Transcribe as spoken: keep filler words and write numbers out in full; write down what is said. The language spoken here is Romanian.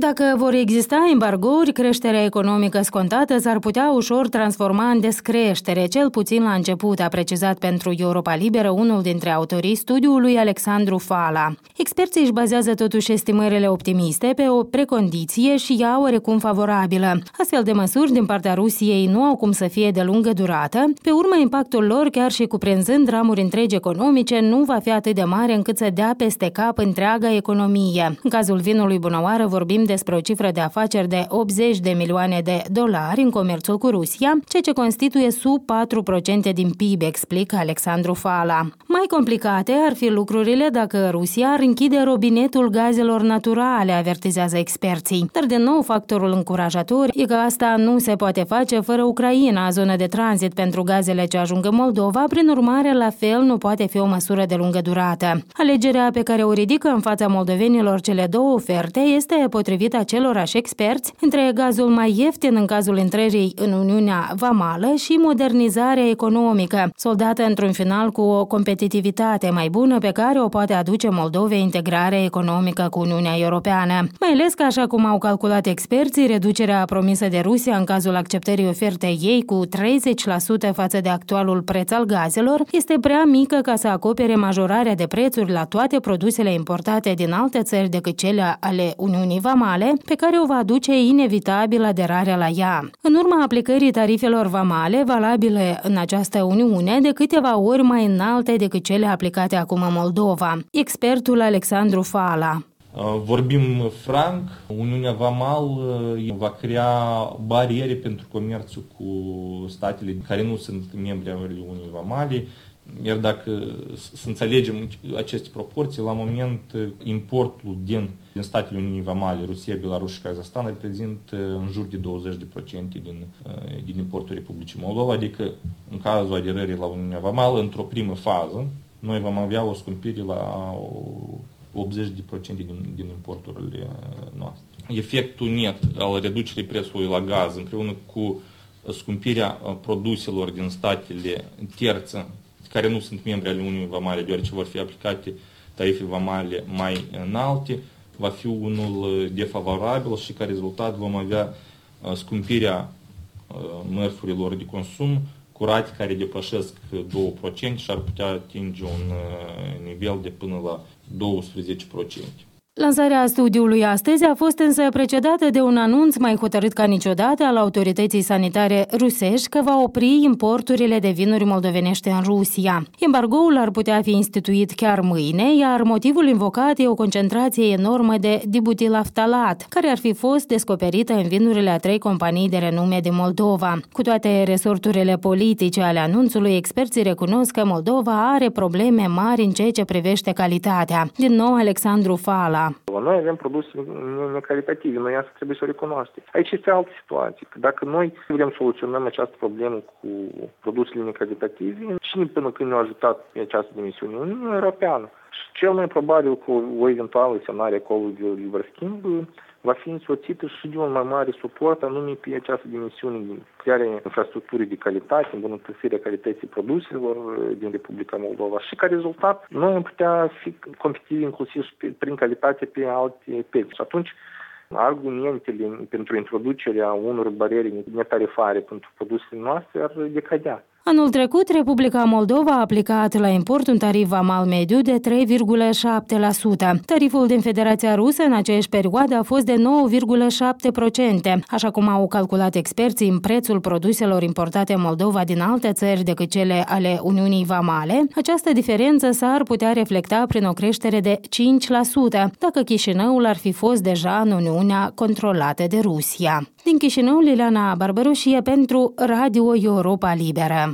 Dacă vor exista embargouri, creșterea economică scontată s-ar putea ușor transforma în descreștere, cel puțin la început, a precizat pentru Europa Liberă unul dintre autorii studiului, Alexandru Fala. Experții își bazează totuși estimările optimiste pe o precondiție și ea oarecum favorabilă. Astfel de măsuri din partea Rusiei nu au cum să fie de lungă durată. Pe urmă, impactul lor, chiar și cuprinzând ramuri întregi economice, nu va fi atât de mare încât să dea peste cap întreaga economie. În cazul vinului Bunăoară vorbim despre o cifră de afaceri de optzeci de milioane de dolari în comerțul cu Rusia, ceea ce constituie sub patru la sută din P I B, explică Alexandru Fala. Mai complicate ar fi lucrurile dacă Rusia ar închide robinetul gazelor naturale, avertizează experții. Dar, din nou, factorul încurajator e că asta nu se poate face fără Ucraina, zonă de tranzit pentru gazele ce ajung în Moldova, prin urmare, la fel nu poate fi o măsură de lungă durată. Alegerea pe care o ridică în fața moldovenilor cele două oferte este potrivit acelorași experți între gazul mai ieftin în cazul intrării în Uniunea Vamală și modernizarea economică, soldată într-un final cu o competitivitate mai bună pe care o poate aduce Moldovei integrarea economică cu Uniunea Europeană. Mai ales că, așa cum au calculat experții, reducerea promisă de Rusia în cazul acceptării ofertei ei cu treizeci la sută față de actualul preț al gazelor este prea mică ca să acopere majorarea de prețuri la toate produsele importate din alte țări decât cele ale Uniunii Vamale, pe care o va aduce inevitabil aderarea la ea. În urma aplicării tarifelor vamale valabile în această Uniune de câteva ori mai înalte decât cele aplicate acum în Moldova. Expertul Alexandru Fala. Vorbim franc, Uniunea Vamal va crea bariere pentru comerțul cu statele care nu sunt membri ale Uniunii Vamale. Iar dacă să înțelegem aceste proporții, la moment importul din, din statele Uniunii Vamale, Rusia, Belarus și Kazahstan reprezintă în jur de douăzeci la sută din, din importul Republicii Moldova, adică în cazul aderării la Uniunea Vamală, într-o primă fază, noi vom avea o scumpire la optzeci la sută din, din importurile noastre. Efectul net al reducerii prețului la gaz împreună cu scumpirea produselor din statele terțe care nu sunt membri ale Uniunii Vamale, deoarece vor fi aplicate tarife vamale mai înalte, va fi unul defavorabil și ca rezultat vom avea scumpirea mărfurilor de consum cu rate care depășesc două la sută și ar putea atinge un nivel de până la doisprezece la sută. Lansarea studiului astăzi a fost însă precedată de un anunț mai hotărât ca niciodată al autorității sanitare rusești că va opri importurile de vinuri moldovenești în Rusia. Embargoul ar putea fi instituit chiar mâine, iar motivul invocat e o concentrație enormă de dibutilaftalat, care ar fi fost descoperită în vinurile a trei companii de renume din Moldova. Cu toate resorturile politice ale anunțului, experții recunosc că Moldova are probleme mari în ceea ce privește calitatea. Din nou, Alexandru Fala. Noi avem produse necalitative, noi asta trebuie să o recunoaștem. Aici este altă situație. Dacă noi vrem să soluționăm această problemă cu produsele necalitative, cine până când ne-a ajutat pe această dimensiune? Uniunea Europeană. Și cel mai probabil cu o eventuală semnare acolo de liber schimb va fi însoțită și de un mai mare suport anume pe această dimensiune de crearea infrastructurii de calitate, îmbunătățirea calității produselor din Republica Moldova și ca rezultat noi am putea fi competitivi inclusiv prin calitate pe alte piețe. Și atunci argumentele pentru introducerea unor bariere netarifare pentru produsele noastre ar decadea. Anul trecut, Republica Moldova a aplicat la import un tarif vamal mediu de trei virgulă șapte la sută. Tariful din Federația Rusă în aceeași perioadă a fost de nouă virgulă șapte la sută. Așa cum au calculat experții, în prețul produselor importate în Moldova din alte țări decât cele ale Uniunii Vamale, această diferență s-ar putea reflecta prin o creștere de cinci la sută, dacă Chișinăul ar fi fost deja în Uniunea controlată de Rusia. Din Chișinău, Liliana Barbaroșie pentru Radio Europa Liberă.